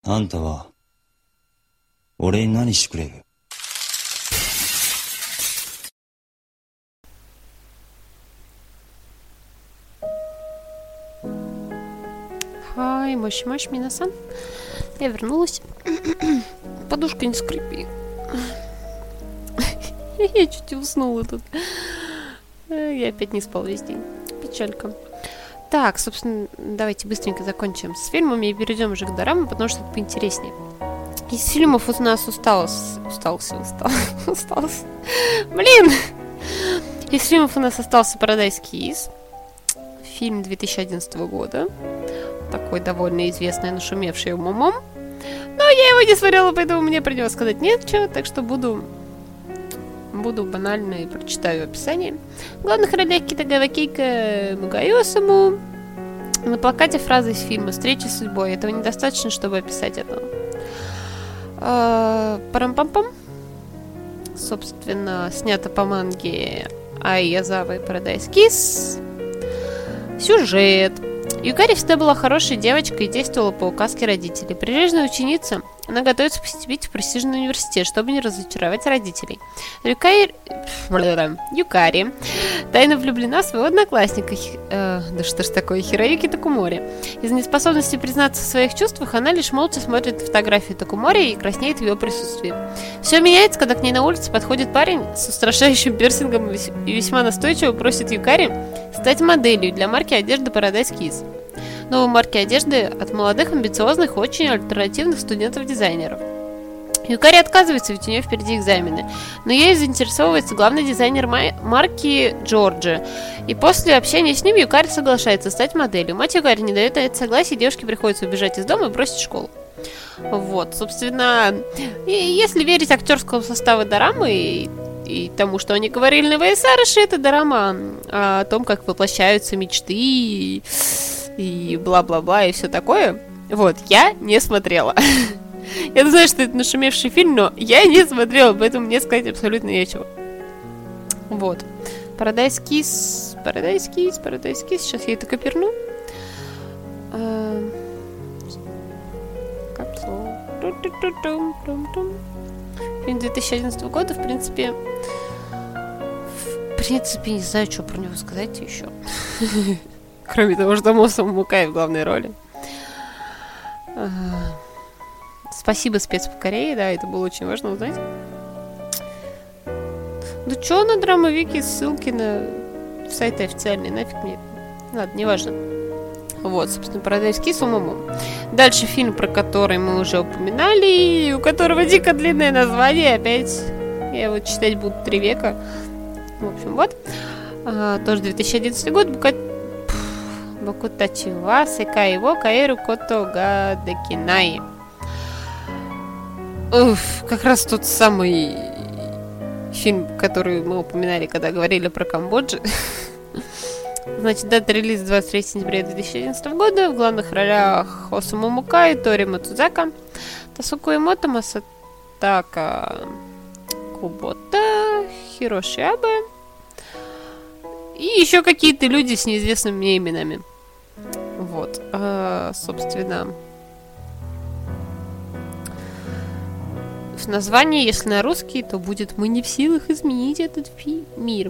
あんたは俺に何してくれる？ Хай, мощь, минасан. Я вернулась. Подушка не скрипит. Я чуть не уснула тут. Я опять не спала весь день. Печалька. Так, собственно, давайте быстренько закончим с фильмами и перейдем уже к дорамам, потому что это поинтереснее. Из фильмов у нас осталось. Блин! Из фильмов у нас остался Paradise Kiss. Фильм 2011 года. Такой довольно известный, нашумевший умом. Но я его не смотрела, поэтому мне придется сказать нет, чего, так что буду банально и прочитаю описание. В главных ролях Китагава Кейко Мугайосому. На плакате фраза из фильма «Встреча с судьбой». Этого недостаточно, чтобы описать это. Парам-пам-пам. Собственно, снято по манге Ай Язавы Paradise Kiss. Сюжет. Юкари всегда была хорошей девочкой и действовала по указке родителей. Прилежная ученица, она готовится поступить в престижный университет, чтобы не разочаровать родителей. Юкари тайно влюблена в своего одноклассника, Хироюки Токумори. Из-за неспособности признаться в своих чувствах, она лишь молча смотрит на фотографию Токумори и краснеет в ее присутствии. Все меняется, когда к ней на улице подходит парень с устрашающим пирсингом и весьма настойчиво просит Юкари стать моделью для марки одежды Paradise Kiss. Новой марки одежды от молодых, амбициозных, очень альтернативных студентов-дизайнеров. Юкари отказывается, ведь у нее впереди экзамены. Но ей заинтересовывается главный дизайнер марки Джорджи. И после общения с ним Юкари соглашается стать моделью. Мать Юкари не дает это согласие, девушке приходится убежать из дома и бросить школу. Вот, собственно, если верить актерскому составу дорамы и тому, что они говорили на ВСРШ, это дорама о том, как воплощаются мечты и бла-бла-бла и все такое. Вот, я не смотрела. Я знаю, что это нашумевший фильм, но я не смотрела, поэтому мне сказать абсолютно нечего. Вот. Paradise Kiss. Сейчас я это коперну. Фильм 2011 года, в принципе, не знаю, что про него сказать еще. Кроме того, что Мосо Мукай в главной роли. Спасибо спец по Корее, да, это было очень важно узнать. Ну чё на Драмовике, ссылки на сайты официальные, нафиг мне. Ладно, неважно. Вот, собственно, Paradise Kiss умом. Дальше фильм, про который мы уже упоминали, у которого дико длинное название, опять я его читать буду 3 века. В общем, вот. Тоже 2011 год. Бокутачи ва секай во каэру кото га декинай. Как раз тот самый фильм, который мы упоминали, когда говорили про Камбоджу. Значит, дата релиза 23 сентября 2011 года. В главных ролях Осуму Мукай, Тори Мацудзака, Тасуку Эмото, Масатака Кубота, Хироши Абе и еще какие-то люди с неизвестными мне именами. Вот, собственно, в названии, если на русский, то будет «Мы не в силах изменить этот мир».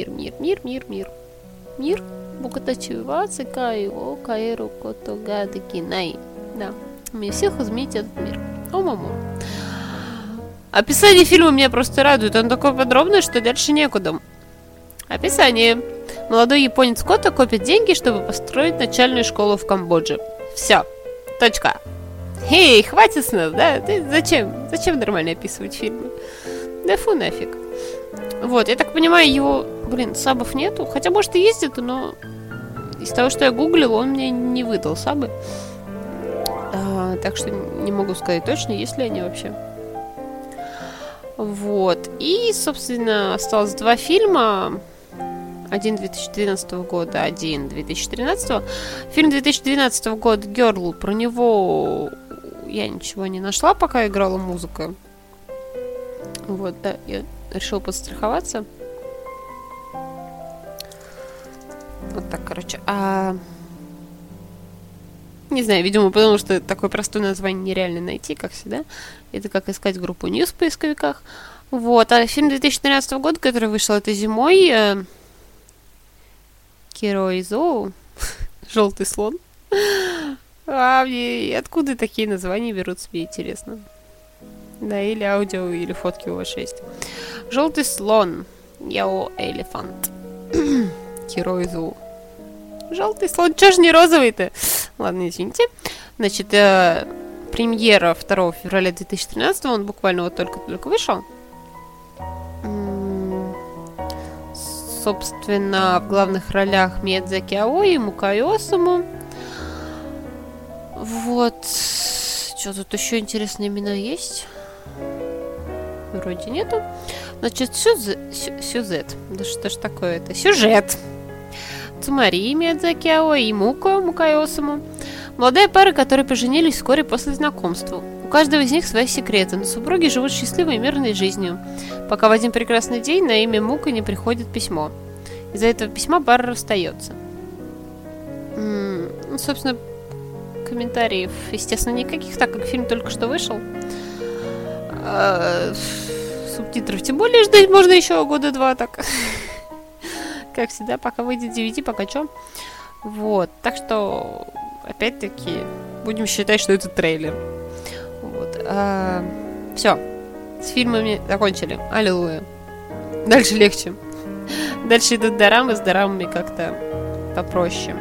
Мир. Букатачи ва секай во каэру кото га декинай. Да, мы не в силах изменить этот мир. О-мамо. Описание фильма меня просто радует. Он такой подробный, что дальше некуда. Описание. Молодой японец Кота копит деньги, чтобы построить начальную школу в Камбодже. Все. Точка. Эй, хватит с нас, да? Ты зачем? Зачем нормально описывать фильмы? Да фу нафиг. Вот, я так понимаю, его, сабов нету. Хотя, может, и ездит, но из того, что я гуглила, он мне не выдал сабы. Так что не могу сказать точно, есть ли они вообще. Вот. И, собственно, осталось 2 фильма. Один 2012 года, один 2013. Фильм 2012 года «Girl», про него я ничего не нашла, пока играла музыка. Вот, да, я решила подстраховаться. Вот так, короче. Не знаю, видимо, потому что такое простое название нереально найти, как всегда. Это как искать группу News в поисковиках. Вот. А фильм 2013 года, который вышел этой зимой, Киройзоу, Желтый слон. А мне откуда такие названия берутся, мне интересно. Да, или аудио, или фотки у вас есть. Желтый слон. Яо элефант. Киройзоу. Желтый слон. Чё ж не розовый-то? Ладно, извините. Значит, премьера 2 февраля 2013, он буквально вот только-только вышел. Собственно, в главных ролях Миядзаки Аои и Мукай Осуму. Вот. Что тут еще интересные имена есть? Вроде нету. Значит, сюжет. Да что ж такое это? Сюжет. Цумари Миядзаки Аои и Мукай Осуму. Молодая пара, которые поженились вскоре после знакомства. У каждого из них свои секреты, но супруги живут счастливой и мирной жизнью, пока в один прекрасный день на имя Мука не приходит письмо. Из-за этого письма пара расстается. Собственно, комментариев, естественно, никаких, так как фильм только что вышел. Субтитров тем более ждать можно еще года 2, так. Как всегда, пока выйдет DVD, пока чё. Вот, так что, опять-таки, будем считать, что это трейлер. Вот. Все. С фильмами закончили. Аллилуйя. Дальше легче. Дальше идут дорамы, с дорамами как-то попроще.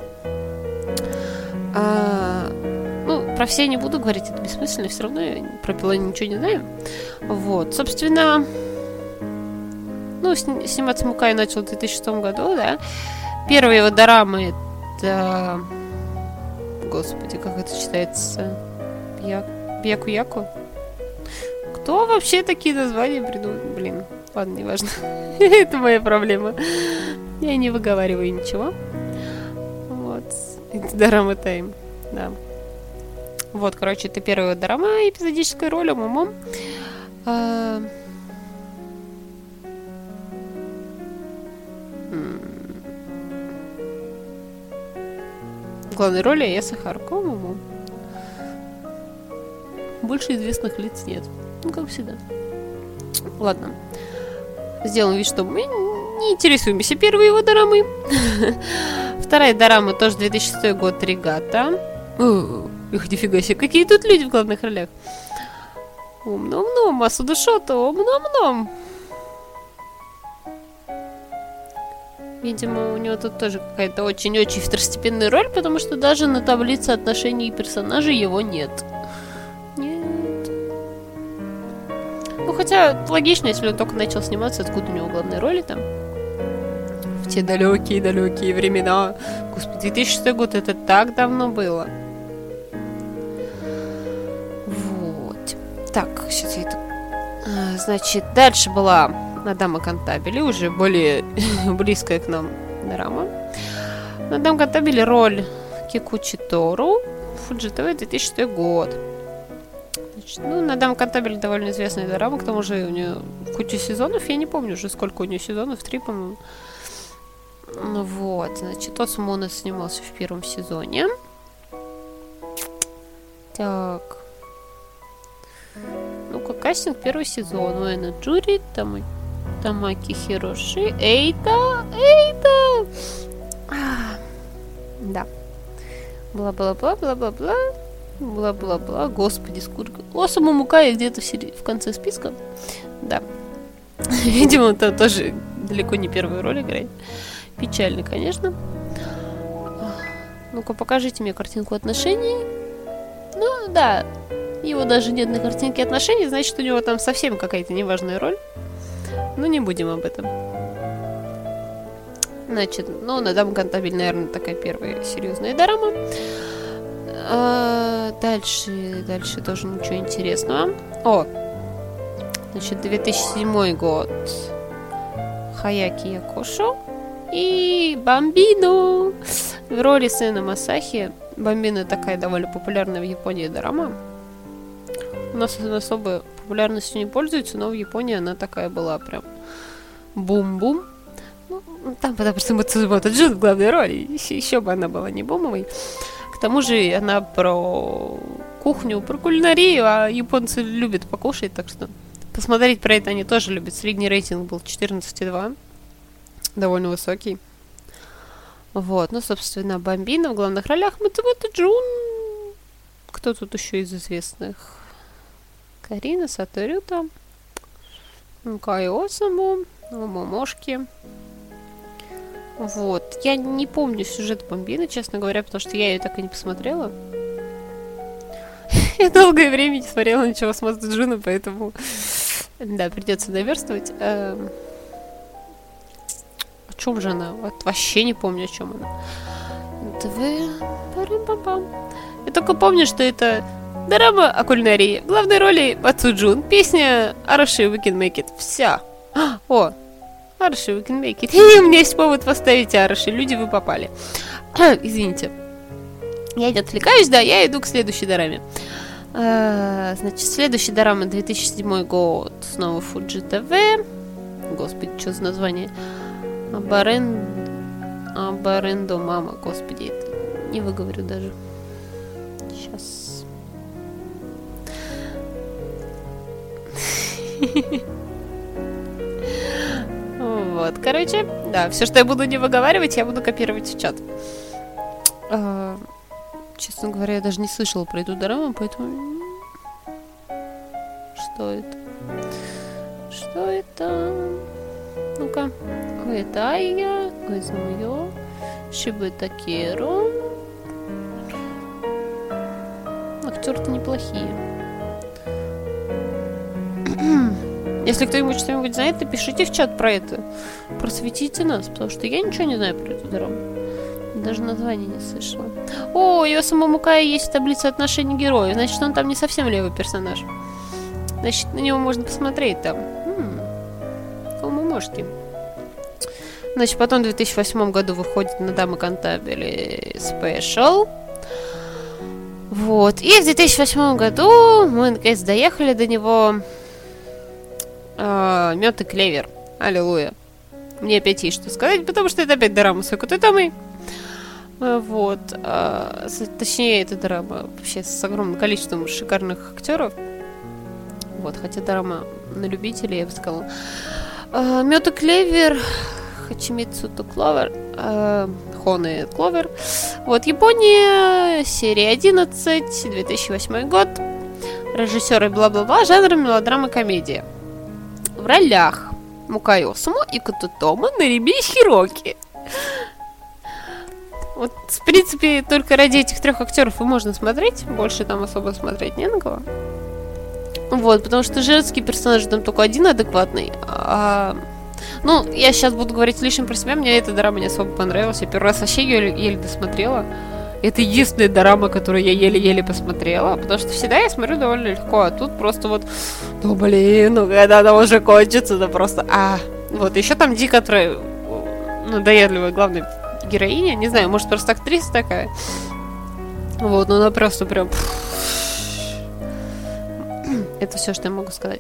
Ну, про все не буду говорить, это бессмысленно, все равно я про Пилони ничего не знаю. Вот, собственно, ну, сниматься Мукай начал в 2006 году, да. Первые его дорамы это... Господи, как это читается? Бьяку-яку? Кто вообще такие названия придумал? Блин, ладно, неважно. Это моя проблема. Я не выговариваю ничего. Вот. Это дорама тайм. Да. Вот, короче, это первая дорама, эпизодическая роль, умом. В главной роли Эса Харуко, умом. Больше известных лиц нет. Ну, как всегда. Ладно. Сделаем вид, что мы не интересуемся первой его дорамой. Вторая дорама тоже 2006 год, Регата. Их нифига себе, какие тут люди в главных ролях. Ом-ном-ном, Масуда Шото, ом-ном-ном. Видимо, у него тут тоже какая-то очень-очень второстепенная роль, потому что даже на таблице отношений персонажей его нет. Нет. Ну, хотя, логично, если он только начал сниматься, откуда у него главные роли там. В те далекие-далекие времена. Господи, 2006 год, это так давно было. Вот. Так, сейчас я это... Значит, дальше была Надама Кантабили, уже более близкая к нам дорама. Надама Кантабили роль Кикучи Тору, Фуджи ТВ, 2006 год. Значит, ну, Надама Кантабили довольно известная дорама, к тому же у нее куча сезонов, я не помню уже, сколько у нее сезонов, 3, по-моему. Ну вот, значит, Осуму у нас снимался в первом сезоне. Так. Ну-ка, кастинг первый сезон. Уэна Джури, Тамаки Хироши, Эйта. Да. Бла-бла-бла. Бла-бла-бла. Господи, сколько. Осуму Мукай где-то в конце списка. Да. Видимо, он там тоже далеко не первую роль играет. Печально, конечно. Ну-ка, покажите мне картинку отношений. Ну, да. Его даже нет на картинке отношений, значит, у него там совсем какая-то неважная роль. Но не будем об этом. Значит, ну, Надама Кантабили, наверное, такая первая серьезная дорама. Дальше тоже ничего интересного. Значит, 2007 год. Хаяки Якошо и Бамбино в роли сына Масахи. Бамбино такая довольно популярная в Японии дорама. У нас она особо популярностью не пользуется, но в Японии она такая была прям бум-бум. Ну, там потому что Мацумото Джун в главной роли. Еще бы она была не бумовой. К тому же она про кухню, про кулинарию, а японцы любят покушать, так что посмотреть про это они тоже любят. Средний рейтинг был 14,2, довольно высокий. Вот, ну, собственно, Бамбино в главных ролях, Мацумото Джун. Кто тут еще из известных? Карина Саторюта, Кай Осаму, Момошки. Вот. Я не помню сюжет Бамбино, честно говоря, потому что я ее так и не посмотрела. Я долгое время не смотрела ничего с Мацумото Джуном, поэтому да, придется наверстывать. О чем же она? Вот вообще не помню, о чем она. Я только помню, что это дорама о кулинарии. В главной роли Мацумото Джун. Песня Arashi We Can Make It. Вся. О, Arashi We Can Make It. И у меня есть повод поставить Arashi. Люди, вы попали. Извините. Я не отвлекаюсь, да, я иду к следующей дораме. Значит, следующая дорама 2007 год. Снова Fuji TV. Господи, что за название? Абарендо мама. Господи, это не выговорю даже. Сейчас. Вот, короче, да, все, что я буду не выговаривать, я буду копировать в чат. Честно говоря, я даже не слышала про эту дораму, поэтому... Что это? Что это? Ну-ка. Уэтайя, Уэзмуё, Шибутакеру. Актеры-то неплохие. Если кто-нибудь что-нибудь знает, напишите в чат про это. Просветите нас, потому что я ничего не знаю про эту дораму. Даже название не слышала. О, и у самого Мукая есть таблица отношений героев. Значит, он там не совсем левый персонаж. Значит, на него можно посмотреть там. Кому можете. Значит, потом в 2008 году выходит на Дама Кантабеле Special. Вот. И в 2008 году мы наконец доехали до него. Мед и клевер. Аллилуйя. Мне опять есть что сказать, потому что это опять дорама с Окутотамой. Вот. Точнее, это дорама вообще с огромным количеством шикарных актеров. Вот, хотя дорама на любителей, я бы сказала. Мед и клевер, Хачимицу то Кловер, Хоне Кловер. Вот, Япония, серия 11, 2008 год. Режиссеры бла-бла-бла, жанр мелодрама-комедия. В ролях Мукай Осуму и Кутотома Нариби Хироки. Вот, в принципе, только ради этих трех актеров и можно смотреть. Больше там особо смотреть не на кого. Вот, потому что женский персонаж там только один адекватный. Ну, я сейчас буду говорить лишним про себя. Мне эта дорама не особо понравилась. Я первый раз вообще еле досмотрела. Это единственная дорама, которую я еле-еле посмотрела. Потому что всегда я смотрю довольно легко. А тут просто вот... Ну, блин, ну когда она уже кончится, да просто... Вот, еще там Ди, которая... Надоедливая главная героиня. Не знаю, может, просто актриса такая. Вот, но она просто прям... Это все, что я могу сказать.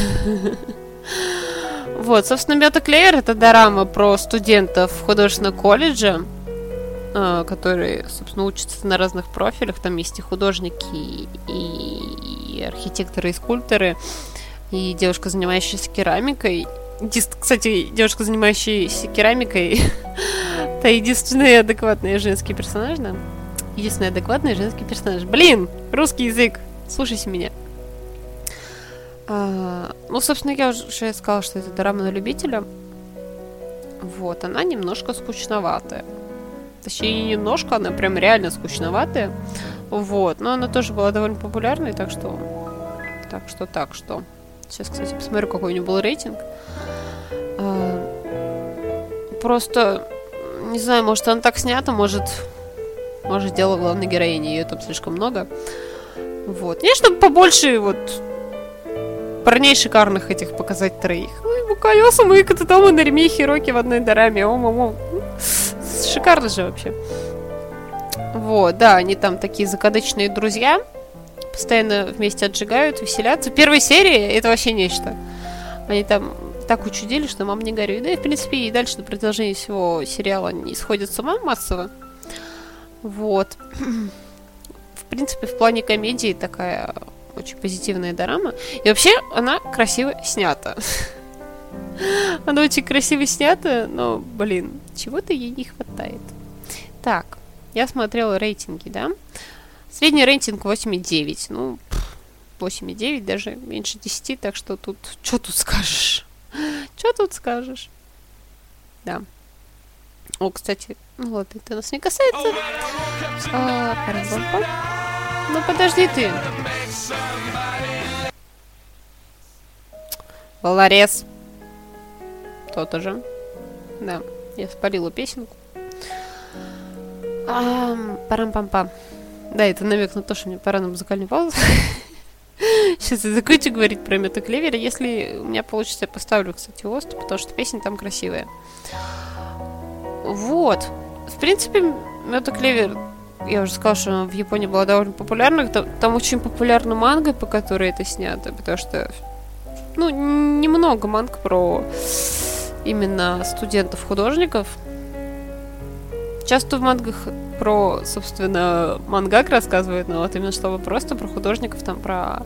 Вот, собственно, Мед и клевер — это дорама про студентов художественного колледжа, которые, собственно, учатся на разных профилях. Там есть и художники, и архитекторы, и скульпторы, и девушка, занимающаяся керамикой. Кстати, девушка, занимающаяся керамикой, это единственный адекватный женский персонаж, да? Единственный адекватный женский персонаж. Блин, русский язык, слушайте меня. Ну, собственно, я уже сказала, что это дорама на любителя. Вот, она немножко скучноватая. Точнее, не немножко, она прям реально скучноватая. Вот, но она тоже была довольно популярной, так что... Сейчас, кстати, посмотрю, какой у нее был рейтинг. Просто, не знаю, может, она так снята, может, дело главной героини, ее там слишком много. Вот. Не, чтобы побольше, вот... парней шикарных этих показать троих. Мукай Осуму и Кутотома Нариби Хироки в одной дораме. Шикарно же вообще. Вот, да, они там такие закадычные друзья. Постоянно вместе отжигают, веселятся. Первая серия — это вообще нечто. Они там так учудили, что мама не горюй. Да и, в принципе, и дальше на продолжение всего сериала они сходят с ума массово. Вот. принципе, в плане комедии такая очень позитивная дорама. И вообще она красиво снята. Она очень красиво снята, но, блин, чего-то ей не хватает. Так, я смотрела рейтинги, да? Средний рейтинг 8,9. Ну, 8,9, даже меньше 10, так что тут... Что тут скажешь? Что тут скажешь? Да. О, кстати, ну ладно, это нас не касается. Ну подожди ты. Волорез. То-то же. Да, я спалила песенку. Парам-пам-пам. Да, это намек на то, что мне пора на музыкальную паузу. Сейчас я закончу говорить про Мёта Клевера. Если у меня получится, я поставлю, кстати, ОСТ, потому что песня там красивая. Вот. В принципе, Мёта Клевер, я уже сказала, что в Японии была довольно популярна. Там очень популярна манга, по которой это снято, потому что, ну, немного манг про именно студентов-художников. Часто в мангах про, собственно, мангак рассказывают, но вот именно чтобы просто про художников, там, про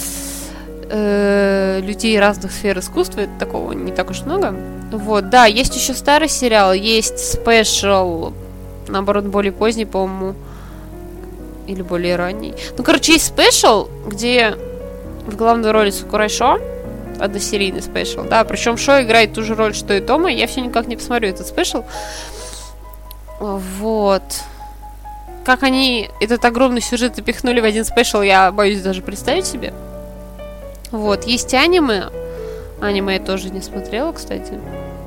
людей разных сфер искусства, это такого не так уж много. Вот, да, есть еще старый сериал, есть спешл, наоборот, более поздний, по-моему, или более ранний. Ну, короче, есть спешл, где в главной роли Сакурай Шо, односерийный спешл, да, причем Шо играет ту же роль, что и Тома, я все никак не посмотрю этот спешл. Вот. Как они этот огромный сюжет запихнули в один спешл, я боюсь даже представить себе. Вот. Есть аниме. Аниме я тоже не смотрела, кстати.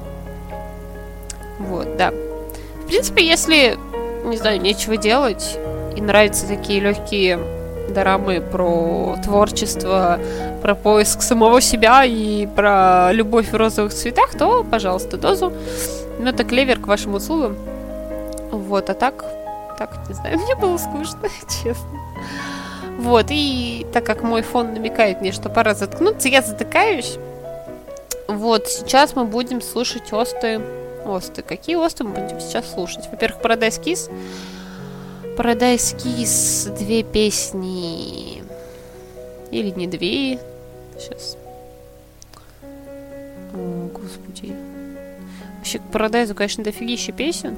Вот, да. В принципе, если, не знаю, нечего делать, и нравятся такие легкие дорамы про творчество, про поиск самого себя и про любовь в розовых цветах, то, пожалуйста, дозу. Мёта Клевер к вашим услугам. Вот, а так, не знаю, мне было скучно, честно. Вот, и так как мой фон намекает мне, что пора заткнуться, я затыкаюсь. Вот, сейчас мы будем слушать осты. Какие осты мы будем сейчас слушать? Во-первых, Paradise Kiss. Paradise Kiss, 2 песни. Или не 2. Сейчас. О, господи. Вообще, к Paradise, конечно, дофигища песен.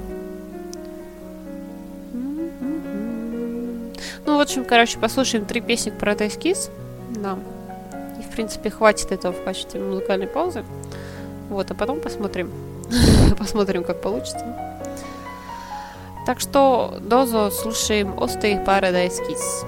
Ну, в общем, короче, послушаем 3 песни к Paradise Kiss. Да. И, в принципе, хватит этого в качестве музыкальной паузы. Вот, а потом посмотрим. Посмотрим, как получится. Так что, дозу слушаем осты Paradise Kiss.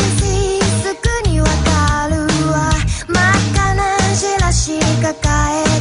抱え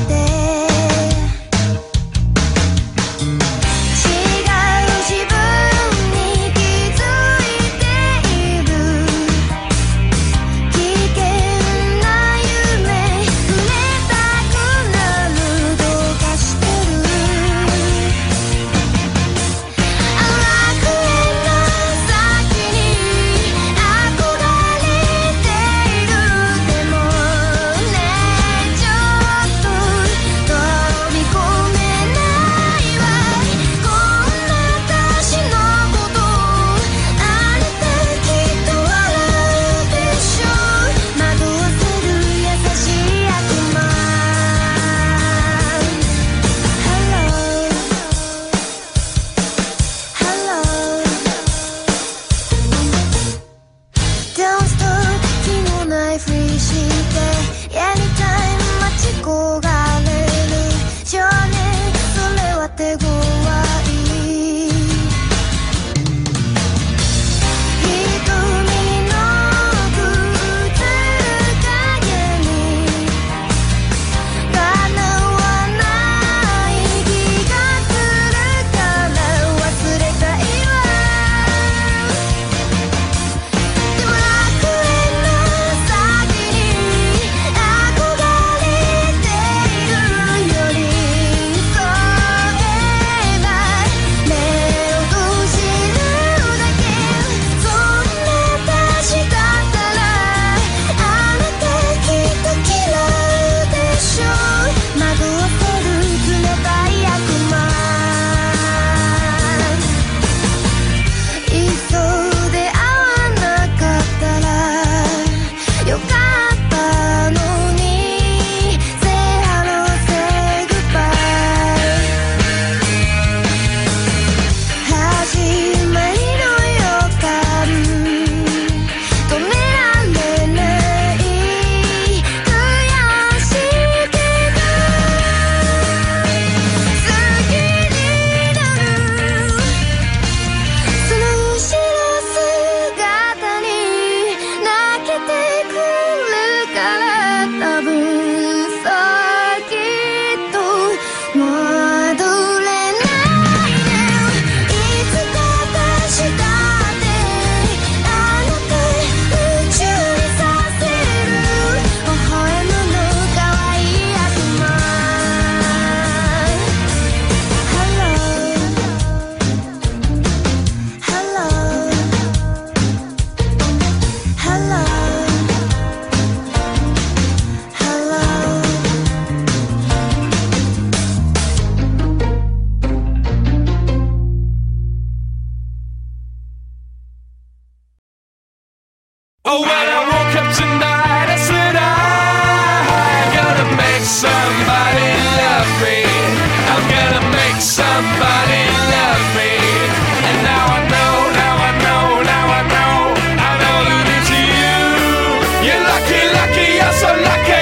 somebody love me. I'm gonna make somebody love me. And now I know, now I know, now I know, I know that it's you. You're lucky, lucky, you're so lucky.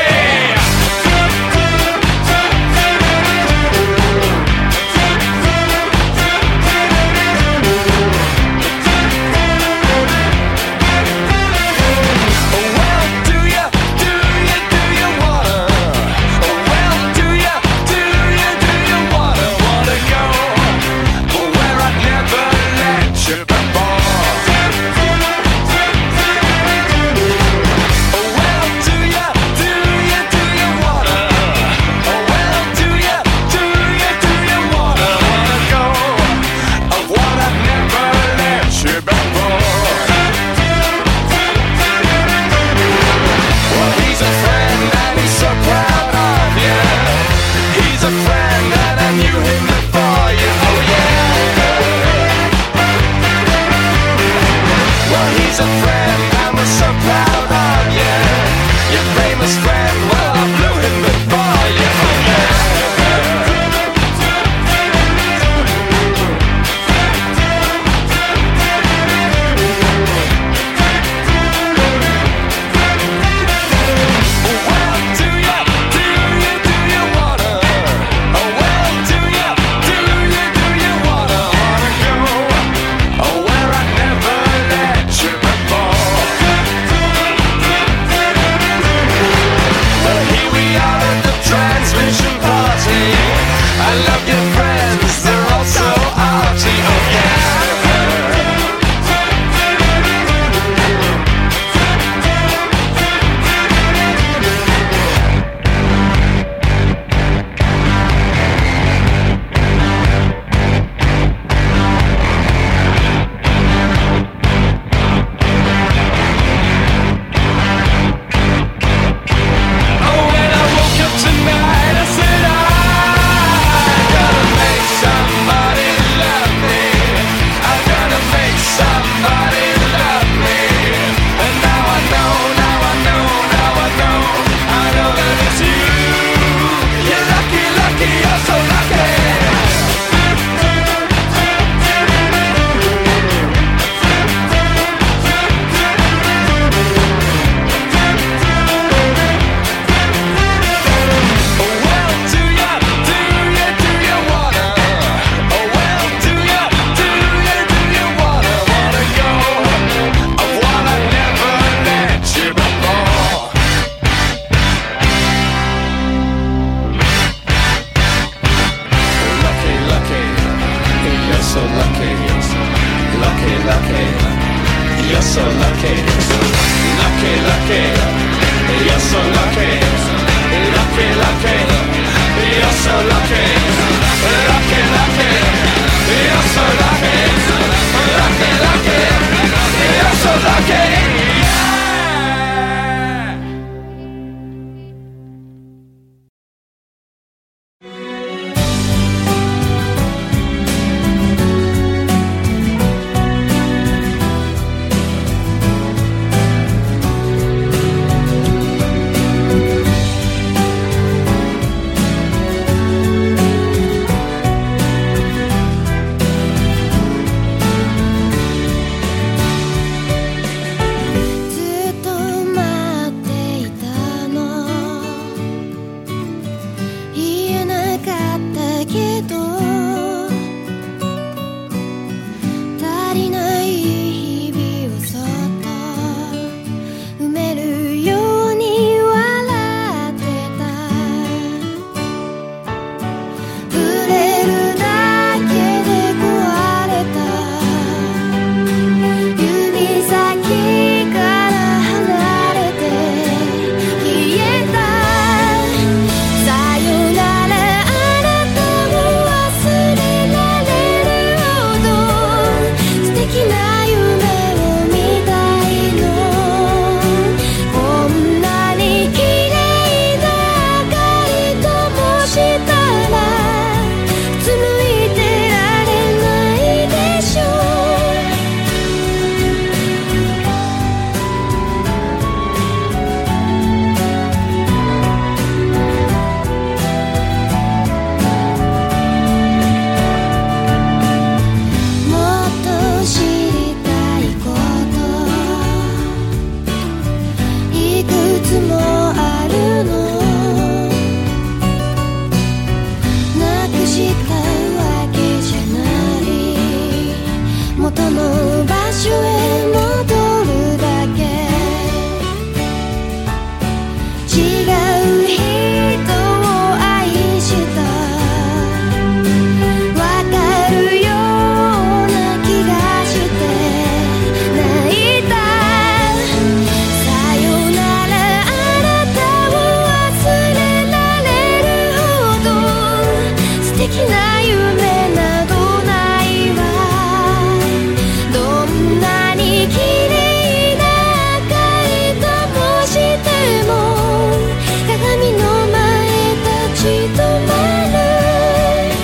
的な夢などないわ。どんなに綺麗な赤いともしても鏡の前立ち止まる。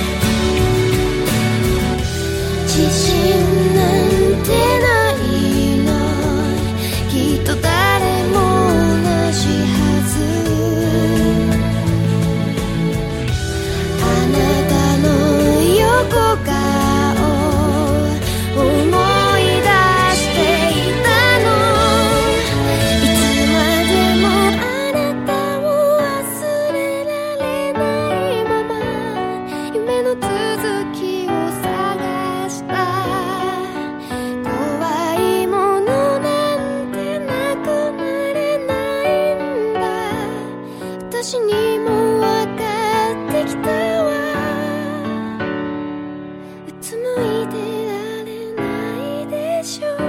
自信なんてないの、きっと誰も同じはず。あなたの横顔思い出していたの。いつまでもあなたを忘れられないまま夢の続きを探した。怖いものなんてなくなれないんだ。私にも分かってきたわ。うつむいてられないでしょ。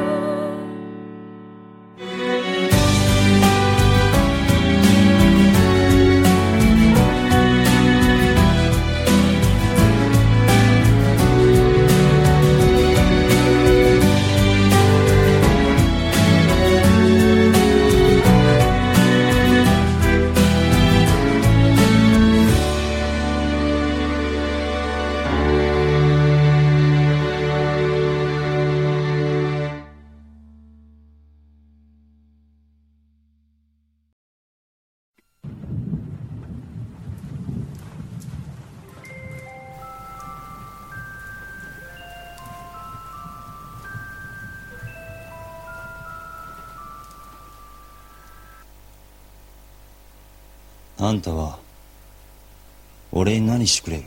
あんたは俺に何してくれる？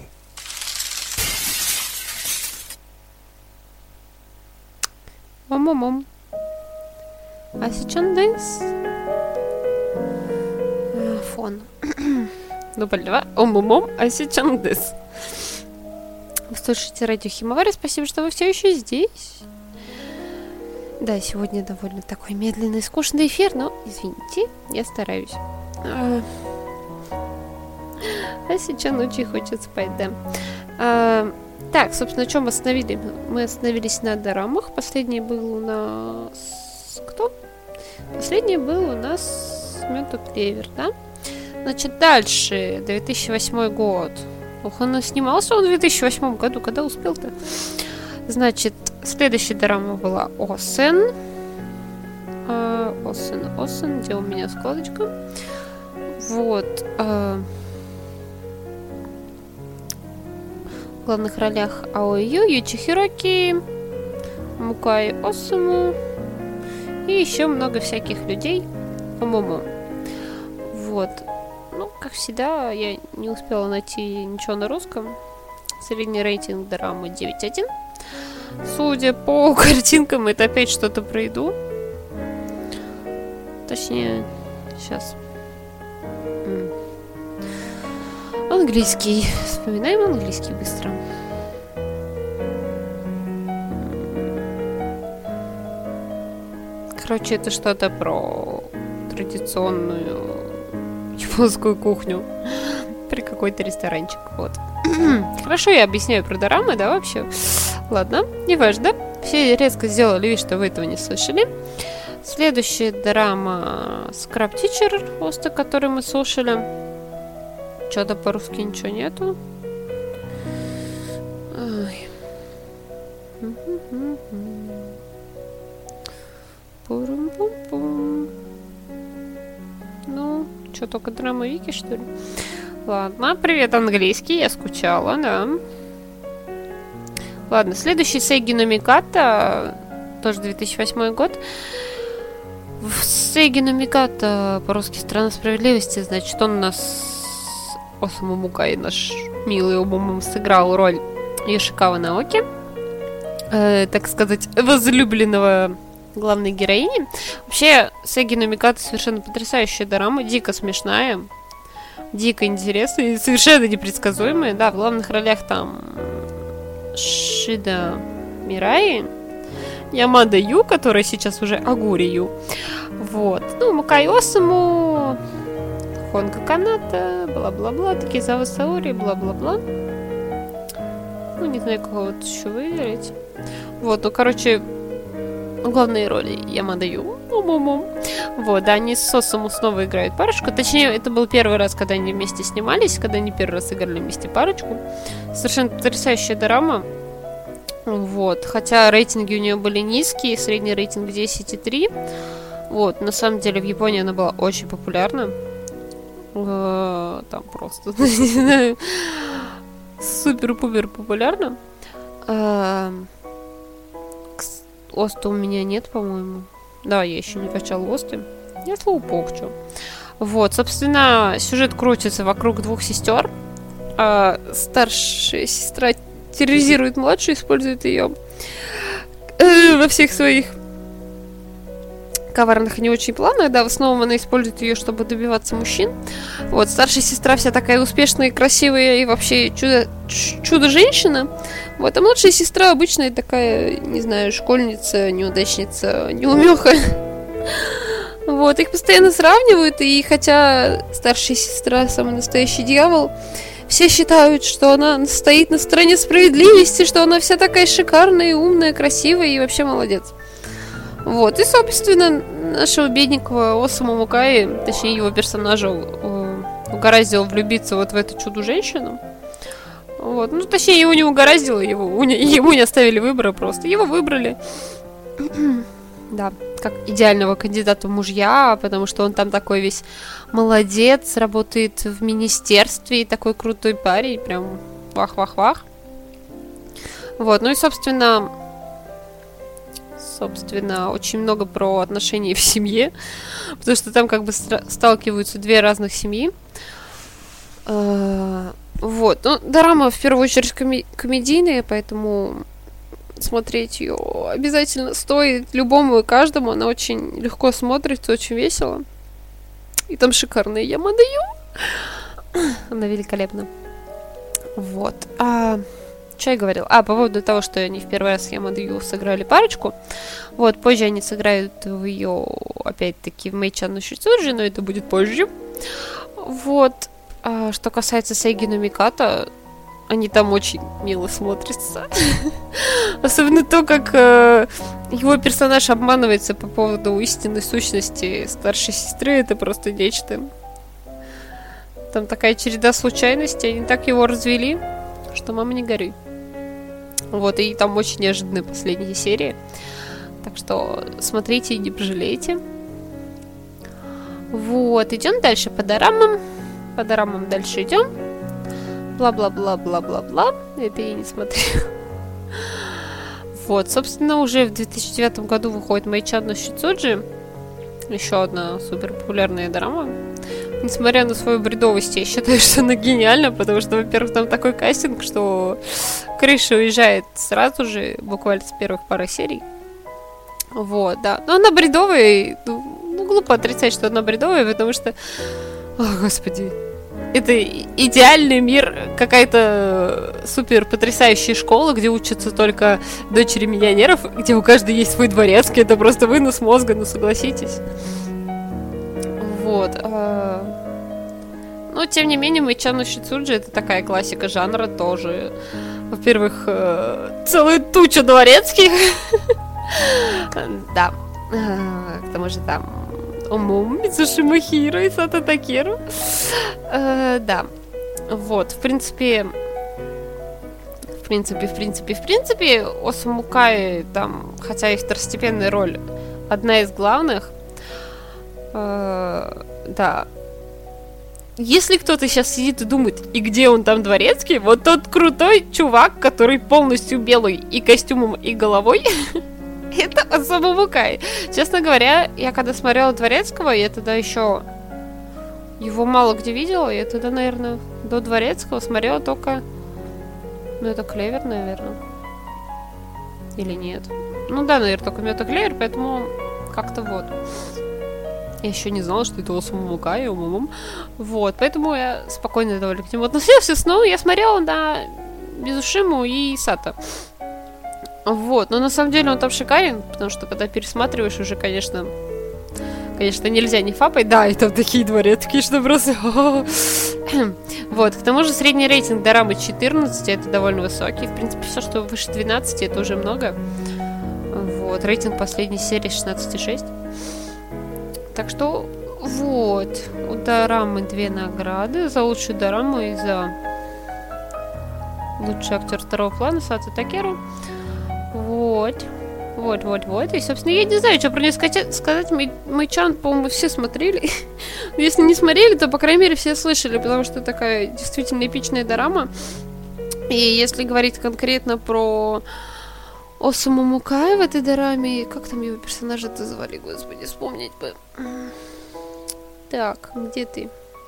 Мам. А сейчас дэнс. Фон. Дубль 2. Ом-ом-ом. А сейчас дэнс. Вы слушаете радио Химавари. Спасибо, что вы все еще здесь. Да, сегодня довольно такой медленный, скучный эфир, но, извините, я стараюсь. А сейчас очень хочется спать, да. Так, собственно, на чем мы остановились? Мы остановились на дорамах. Последний был у нас... Кто? Последний был у нас Мёд и Клевер, да? Значит, дальше. 2008 год. Ох, он снимался в 2008 году. Когда успел-то? Значит, следующая дорама была Осен. Осен. Где у меня складочка? Вот. В главных ролях Аой Ю, Ючи Хироки, Мукай Осуму и еще много всяких людей. По-моему. Вот. Ну, как всегда, я не успела найти ничего на русском. Средний рейтинг дорамы 9.1. Судя по картинкам, это опять что-то про еду. Точнее, сейчас. Английский. Вспоминаем английский быстро. Короче, это что-то про традиционную японскую кухню при какой-то ресторанчик. Вот. Хорошо, я объясняю про дорамы, да, вообще? Ладно, не важно. Все резко сделали вид, что вы этого не слышали. Следующая дорама Scrap Teacher, просто который мы слушали. Что-то по-русски ничего нету. Ай. Пурум-пум-пум. Ну, что, только драма Вики, что ли? Ладно, привет, английский, я скучала, да. Ладно, следующий Сейги но Миката, тоже 2008 год. В Сейги но Миката, по-русски «Страна справедливости», значит, он у нас... Осуму Мукай, наш милый Омумум, сыграл роль Йошикавы Наоки, так сказать, возлюбленного главной героини. Вообще, Сейги но Миката совершенно потрясающая дорама, дико смешная, дико интересная и совершенно непредсказуемая. Да, в главных ролях там Шида Мираи, Ямада Ю, которая сейчас уже Агури Ю. Вот. Ну, Мукай Осуму, Хонга Каната, бла-бла-бла, Такизава Саори, бла-бла-бла. Ну, не знаю, кого вот еще выделить. Вот, ну, короче, главные роли Ямада Ю. Вот, да, они с Осуму снова играют парочку. Точнее, это был первый раз, когда они вместе снимались, когда они первый раз играли вместе парочку. Совершенно потрясающая дорама. Вот, хотя рейтинги у нее были низкие, средний рейтинг 10,3. Вот, на самом деле в Японии она была очень популярна. Там просто, не знаю, супер-пупер популярна. Оста у меня нет, по-моему. Да, я еще не качала Осты. Я слоупокчу. Вот, собственно, сюжет крутится вокруг двух сестер. Старшая сестра терроризирует младшую, использует ее во всех своих коварных и не очень планах. Да, в основном она использует ее, чтобы добиваться мужчин. Вот, старшая сестра вся такая успешная, красивая и вообще чудо-женщина. Вот, а младшая сестра обычная такая, не знаю, школьница, неудачница, неумеха. Вот, их постоянно сравнивают, и хотя старшая сестра самый настоящий дьявол, все считают, что она стоит на стороне справедливости, что она вся такая шикарная, умная, красивая и вообще молодец. Вот, и, собственно, нашего бедненького Осуму Мукаи, точнее, его персонажа угораздило влюбиться вот в эту чудо-женщину. Вот, ну, точнее, его не угораздило, ему не оставили выбора просто. Его выбрали, да, как идеального кандидата в мужья, потому что он там такой весь молодец, работает в министерстве, и такой крутой парень, прям вах-вах-вах. Вот, ну и, собственно, очень много про отношения в семье, потому что там как бы сталкиваются две разных семьи. Вот, ну, дорама в первую очередь комедийная, поэтому смотреть ее обязательно стоит любому и каждому. Она очень легко смотрится, очень весело. И там шикарная Ямада Ю. Она великолепна. Вот. Что я говорил? По поводу того, что они в первый раз с Ямада Ю сыграли парочку. Вот, позже они сыграют в ее, опять-таки, в Мэйчан Шицуджи, но это будет позже. Вот. Что касается Сейгину Миката, они там очень мило смотрятся. Особенно то, как его персонаж обманывается по поводу истинной сущности старшей сестры. Это просто нечто. Там такая череда случайностей. Они так его развели, что мама не горюй. Вот, и там очень неожиданные последние серии. Так что смотрите и не пожалеете. Вот, идем дальше по дорамам. По дорамам дальше идем. Бла-бла-бла-бла-бла-бла. Это я не смотрела. Вот, собственно, уже в 2009 году выходит Мэйчан но Шицуджи. Еще одна супер популярная дорама. Несмотря на свою бредовость, я считаю, что она гениальна, потому что, во-первых, там такой кастинг, что крыша уезжает сразу же, буквально с первых пары серий. Вот, да. Но она бредовая, и, ну, глупо отрицать, что она бредовая, потому что, о, господи, это идеальный мир, какая-то супер потрясающая школа, где учатся только дочери миллионеров, где у каждой есть свой дворецкий, это просто вынос мозга, ну согласитесь. Вот. Но, тем не менее, Мэйчан но Шицуджи — это такая классика жанра тоже. Во-первых, целая туча дворецких. Да. К тому же там Омум, Мицушима Хиро и Сато Такеру. Да. Вот, в принципе, Осуму Мукаи там, хотя и второстепенная роль, одна из главных. Да. Если кто-то сейчас сидит и думает, и где он там дворецкий, вот тот крутой чувак, который полностью белый и костюмом, и головой, это Осуму Мукаи. Честно говоря, я когда смотрела Дворецкого, я тогда еще его мало где видела, я тогда, наверное, до Дворецкого смотрела только... Ну, это Клевер, наверное. Или нет? Ну да, наверное, только Мёта Клевер, поэтому как-то вот. Я еще не знала, что это Осуму Мукаи, вот, поэтому я спокойно довольно к нему относилась. Но я смотрела на Мизушиму и Сато. Вот, но на самом деле он там шикарен, потому что когда пересматриваешь, уже, конечно, конечно, нельзя не фапать. Да, и там такие дворецкие, что просто... Вот, к тому же средний рейтинг дорамы 14, это довольно высокий. В принципе, все, что выше 12, это уже много. Вот, рейтинг последней серии 16,6. Так что, вот, у дорамы 2 награды. За лучшую дораму и за лучший актер второго плана Сато Такеру. Вот. И, собственно, я не знаю, что про нее сказать. Мэй-чан, по-моему, все смотрели. Если не смотрели, то, по крайней мере, все слышали, потому что такая действительно эпичная дорама. И если говорить конкретно про Осуму Мукай в этой дораме, как там его персонажа-то звали, господи, вспомнить бы. Так, где ты?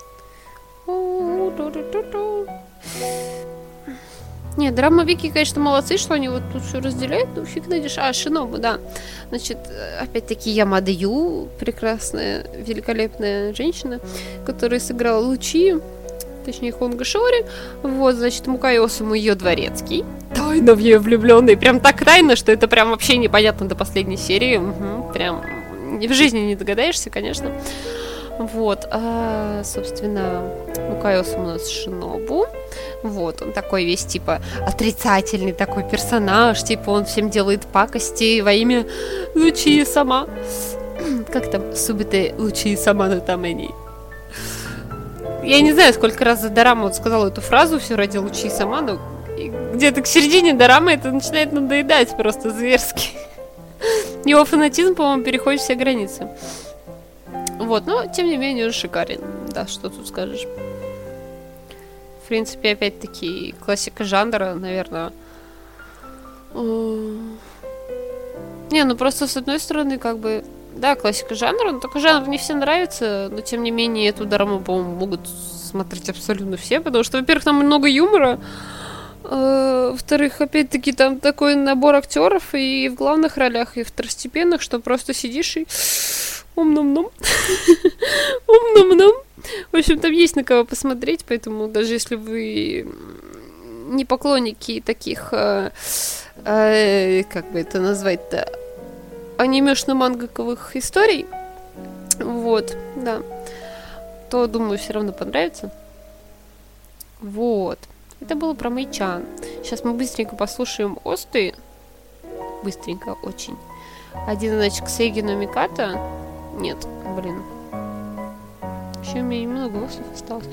Нет, драма Вики, конечно, молодцы, что они вот тут все разделяют, но фиг найдешь. Шинобу, да. Значит, опять-таки Ямада Ю, прекрасная, великолепная женщина, которая сыграла Лучи, точнее Хонга Шори. Вот, значит, Мукай Осуму ее дворецкий. Тайно в нее влюбленный. Прям так тайно, что это прям вообще непонятно до последней серии. Угу, прям в жизни не догадаешься, конечно. Вот, собственно, Мукай Осуму у нас Шинобу. Вот, он такой весь, типа, отрицательный такой персонаж, типа, он всем делает пакости во имя Лучи сама. Как там? Субите Лучи сама на тамени. Я не знаю, сколько раз за дораму вот сказала эту фразу, все ради Лучи сама, но где-то к середине дорамы это начинает надоедать просто зверски. Его фанатизм, по-моему, переходит все границы. Вот, но, тем не менее, он шикарен. Да, что тут скажешь. В принципе, опять-таки, классика жанра, наверное. Не, ну просто, с одной стороны, как бы... Да, классика жанра, но только жанр не всем нравится. Но, тем не менее, эту дораму, по-моему, могут смотреть абсолютно все. Потому что, во-первых, там много юмора. Во-вторых, опять-таки, там такой набор актеров и в главных ролях, и второстепенных, что просто сидишь и... Ум-ном-ном. Ум-ном-ном. В общем, там есть на кого посмотреть, поэтому даже если вы не поклонники таких, как бы это назвать-то, анимешно-мангаковых историй, вот, да, то, думаю, все равно понравится. Вот. Это было про Мэй-чан. Сейчас мы быстренько послушаем осты. Быстренько, очень. Один, значит, Ксейги но Миката. Нет, блин. Еще у меня немного остов осталось.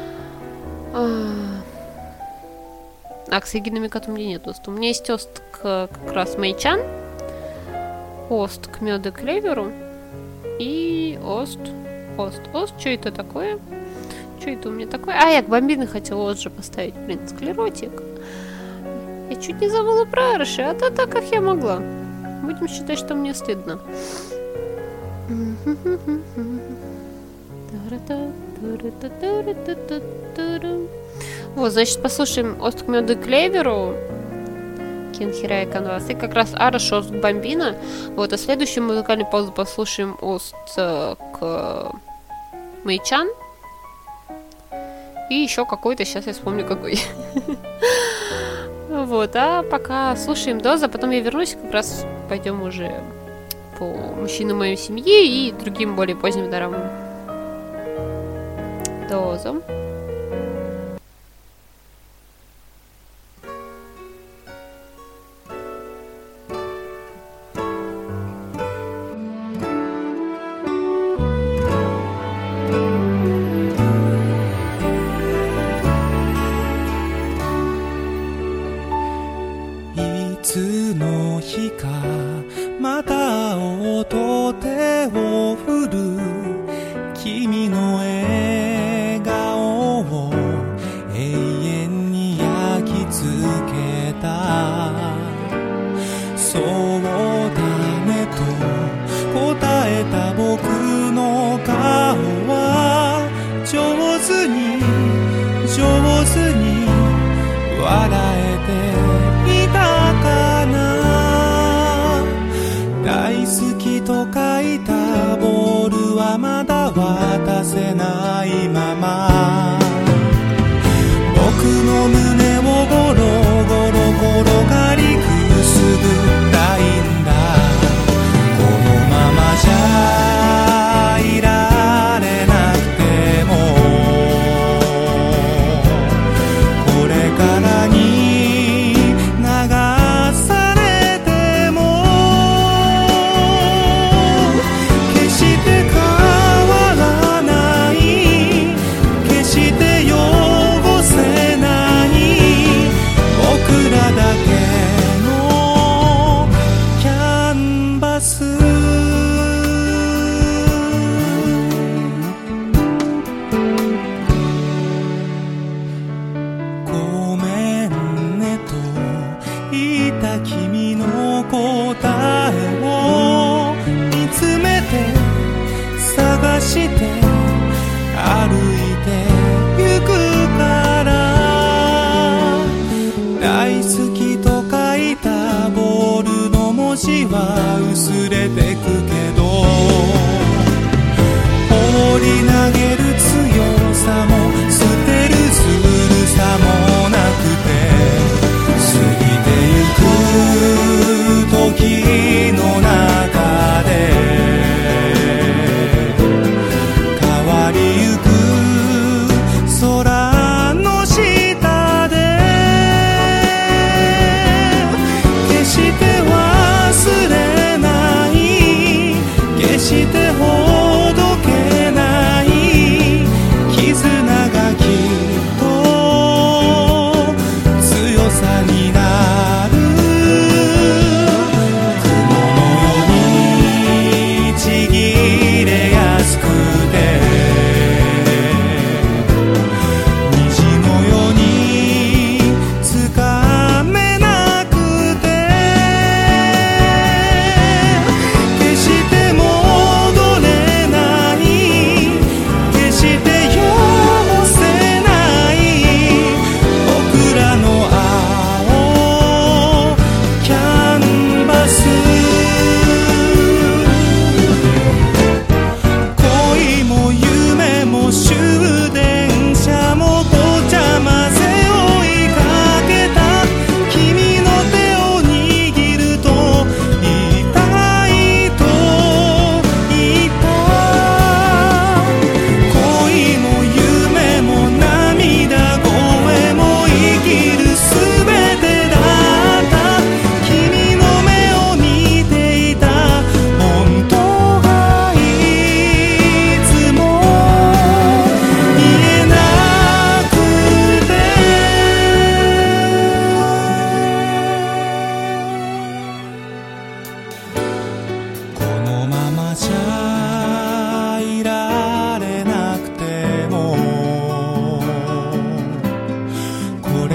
Ксейги но Миката у меня нет оста. У меня есть ост как раз Мэй-чан. Ост к Мёду Клеверу. И ост. Что это такое? Что это у меня такое? Я к Бомбины хотела ост же поставить. Блин, склеротик. Я чуть не забыла про Араши, а то так, как я могла. Будем считать, что мне стыдно. Вот, значит, послушаем ост к Мёду Клеверу. Кинхирай Канвас. И как раз Араши ост к Бомбина. Вот, а следующую музыкальную паузу послушаем ост к Мэй-чан. И еще какой-то, сейчас я вспомню какой. Вот, а пока слушаем Доза, потом я вернусь, как раз пойдем уже по мужчинам моей семьи и другим более поздним дорамам. Доза.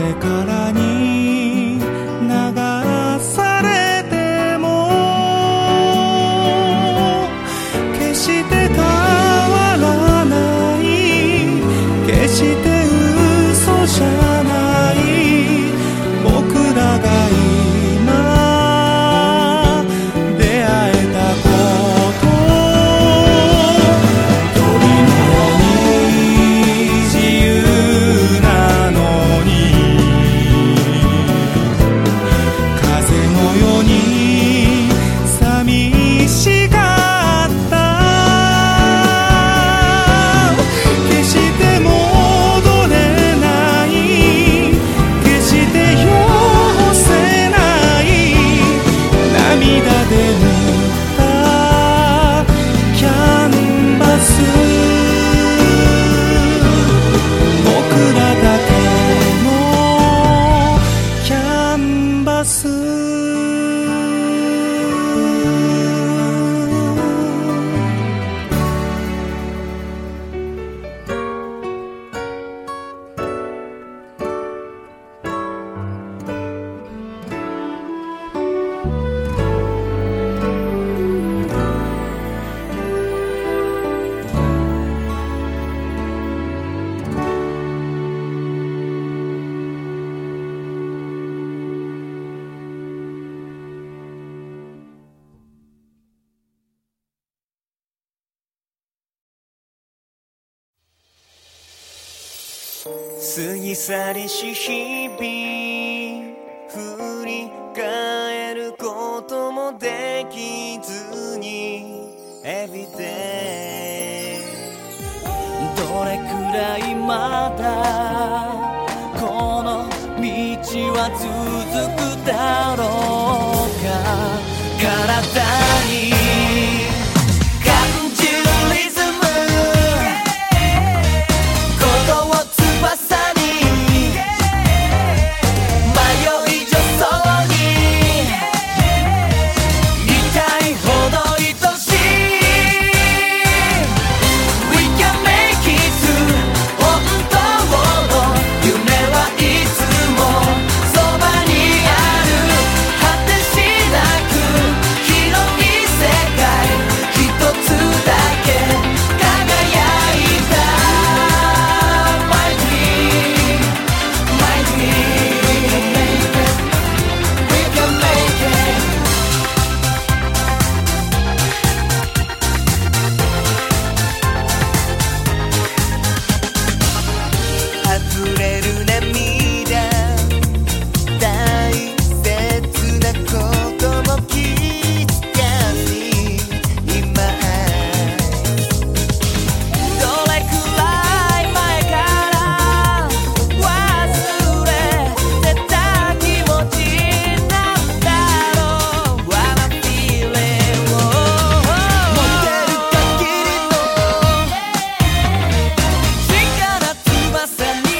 れからに流されても決して変わらない決して嘘じゃない僕らが今出会えたこと鳥のように自由なのに風のように寂しかった決して戻れない決して寄せない涙で塗ったキャンバス僕らだけのキャンバス過ぎ去りし日々振り返ることもできずに Everyday どれくらいまだこの道は続くだろうか体に感じるリズム鼓動を翼に迷い助走に痛いほど愛しい We can make it through 本当の夢はいつもそばにある果てしなく広い世界一つだけ輝いた My dream My dream We can make it 溢れる涙大切なことも気づかず今どれくらい前から忘れてた気持ちなんだろう What I'm feeling 持ってる限りの力翼に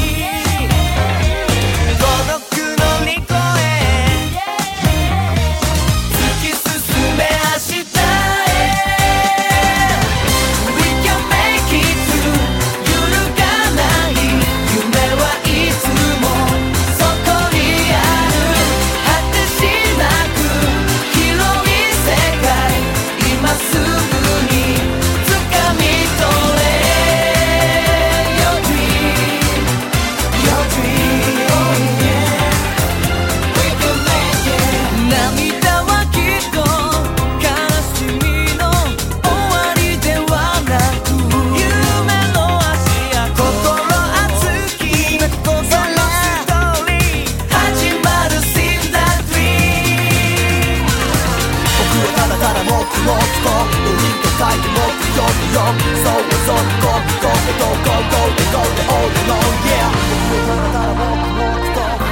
孤独のリコへ突き進め明日へ We can make it through 揺るがない夢はいつもそこにある果てしなく広い世界今すぐに掴み取れ Your dream Your dream yeah We can make it 涙はきっと悲しみの終わりではなく夢の足跡心熱きそのストーリー始まる Sing that dream 僕はただただもっともっと海と書いて目標よそうそうゴーゴーゴーゴーゴーでゴーで All alone yeah 僕はただただもっともっと海と書いて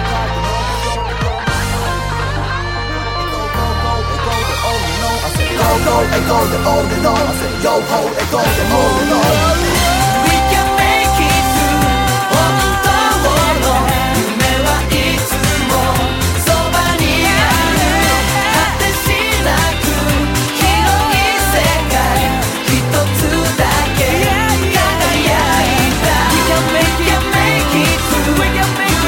Go go and go the all and on I said yo ho and go the all and on We can make it through 本当の夢はいつもそばにある果てしなく広い世界一つだけ輝いた We can make it through We can make it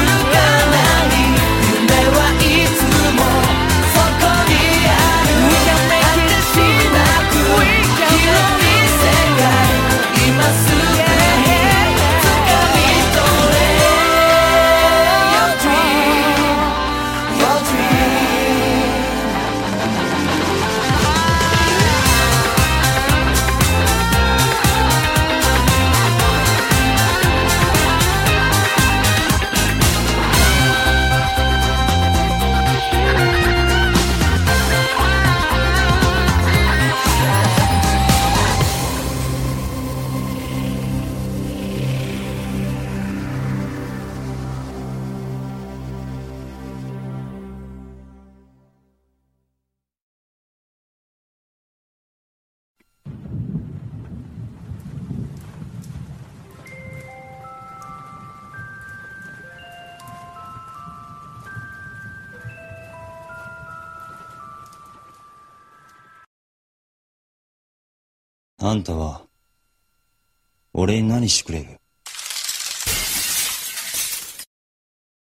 あんたは俺に何してくれる？